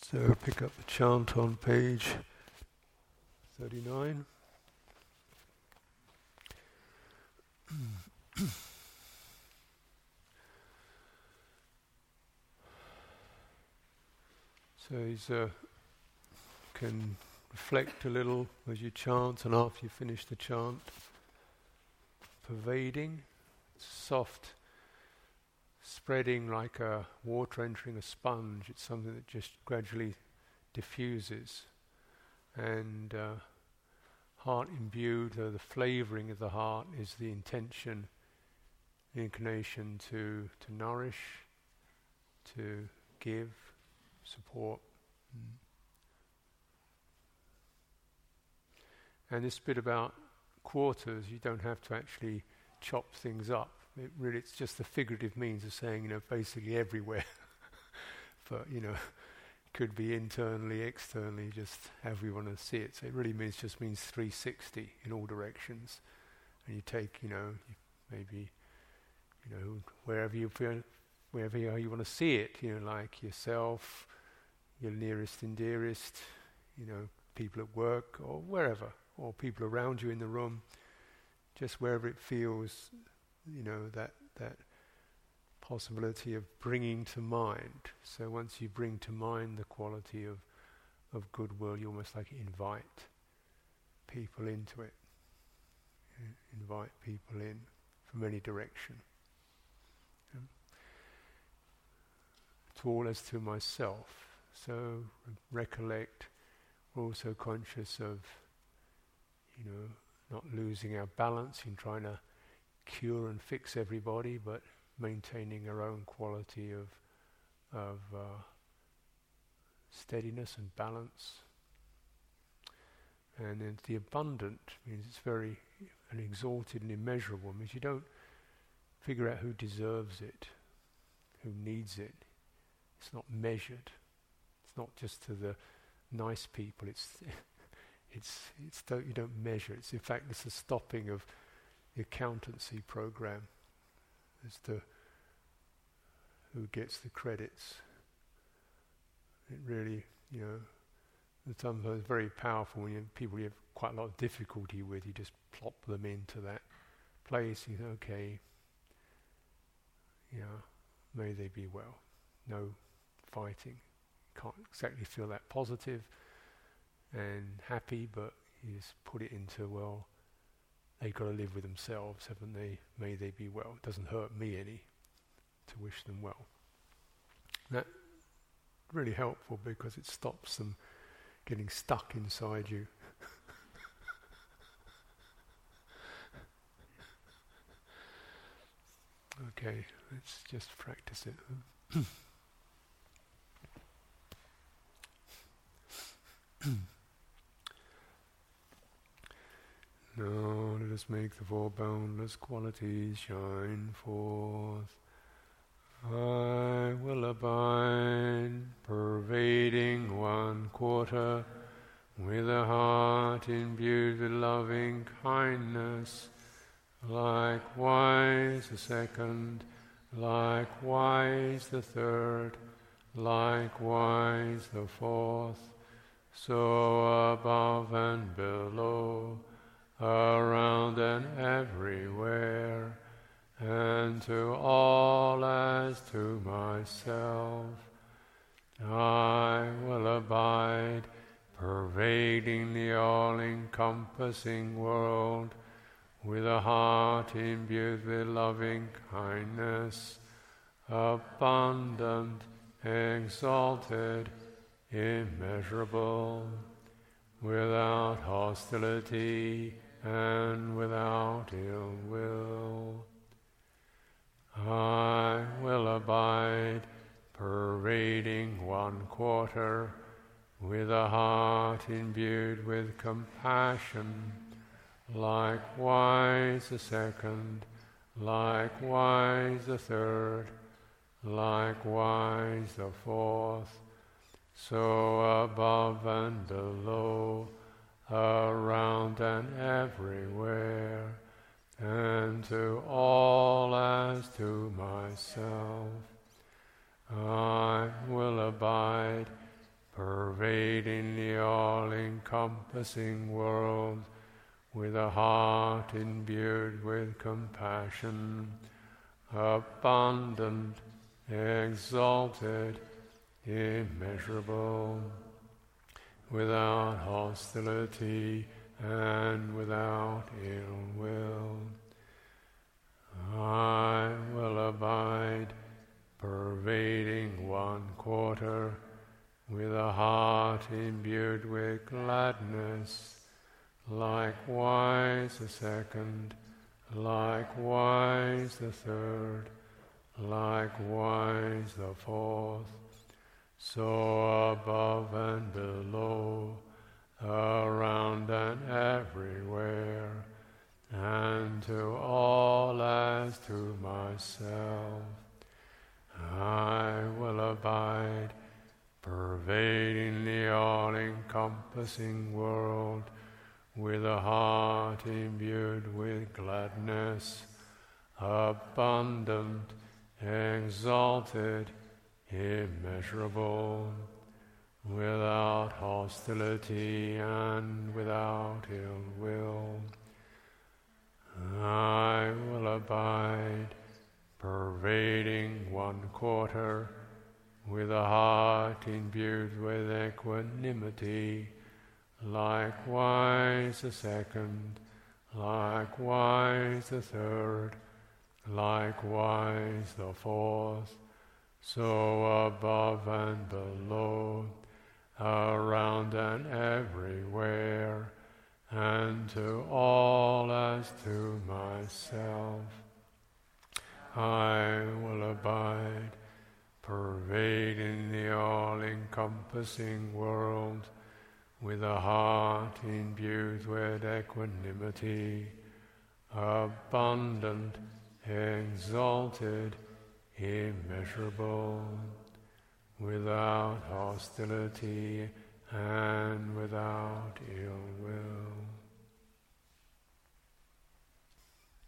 So pick up the chant on page 39. So you can reflect a little as you chant, and after you finish the chant, pervading, soft, spreading like a water entering a sponge. It's something that just gradually diffuses, and heart imbued, the flavouring of the heart is the intention, the inclination to nourish, to give, support. And this bit about quarters, you don't have to actually chop things up. It's just the figurative means of saying, basically everywhere. But, could be internally, externally, just however you want to see it. So it really means 360 in all directions. And you take, maybe, wherever you want to see it, like yourself, your nearest and dearest, people at work or wherever, or people around you in the room, just wherever it feels, that possibility of bringing to mind. So once you bring to mind the quality of goodwill, you almost like invite people into it. Invite people in from any direction. To all as to myself. So recollect, we're also conscious of, not losing our balance in trying to cure and fix everybody, but maintaining our own quality of steadiness and balance. And then the abundant means it's very an exalted and immeasurable. Means you don't figure out who deserves it, who needs it. It's not measured. It's not just to the nice people. You don't measure. It's in fact it's a stopping of the accountancy program as to who gets the credits. It really, sometimes it's very powerful when people you have quite a lot of difficulty with. You just plop them into that place. You think, okay, may they be well. No fighting. Can't exactly feel that positive and happy, but you just put it into, well, they've got to live with themselves, haven't they? May they be well. It doesn't hurt me any to wish them well. That's really helpful because it stops them getting stuck inside you. Okay, let's just practice it. Now let us make the four boundless qualities shine forth. I will abide, pervading one quarter, with a heart imbued with loving kindness. Likewise the second, likewise the third, likewise the fourth. So above and below, around and everywhere, and to all as to myself, I will abide, pervading the all-encompassing world, with a heart imbued with loving kindness, abundant, exalted, immeasurable, without hostility and without ill will. I will abide, pervading one quarter, with a heart imbued with compassion, likewise the second, likewise the third, likewise the fourth. So above and below, around and everywhere, and to all as to myself, I will abide, pervading the all-encompassing world, with a heart imbued with compassion, abundant, exalted, immeasurable, without hostility and without ill will. I will abide, pervading 1/4, with a heart imbued with gladness, likewise the 2nd, likewise the 3rd, likewise the 4th, so above and below, around and everywhere, and to all as to myself. I will abide, pervading the all-encompassing world, with a heart imbued with gladness, abundant, exalted, immeasurable, without hostility and without ill will. I will abide, pervading 1/4, with a heart imbued with equanimity, likewise the 2nd, likewise the 3rd, likewise the 4th, so above and below, around and everywhere, and to all as to myself. I will abide, pervading the all-encompassing world, with a heart imbued with equanimity, abundant, exalted, immeasurable, without hostility and without ill will.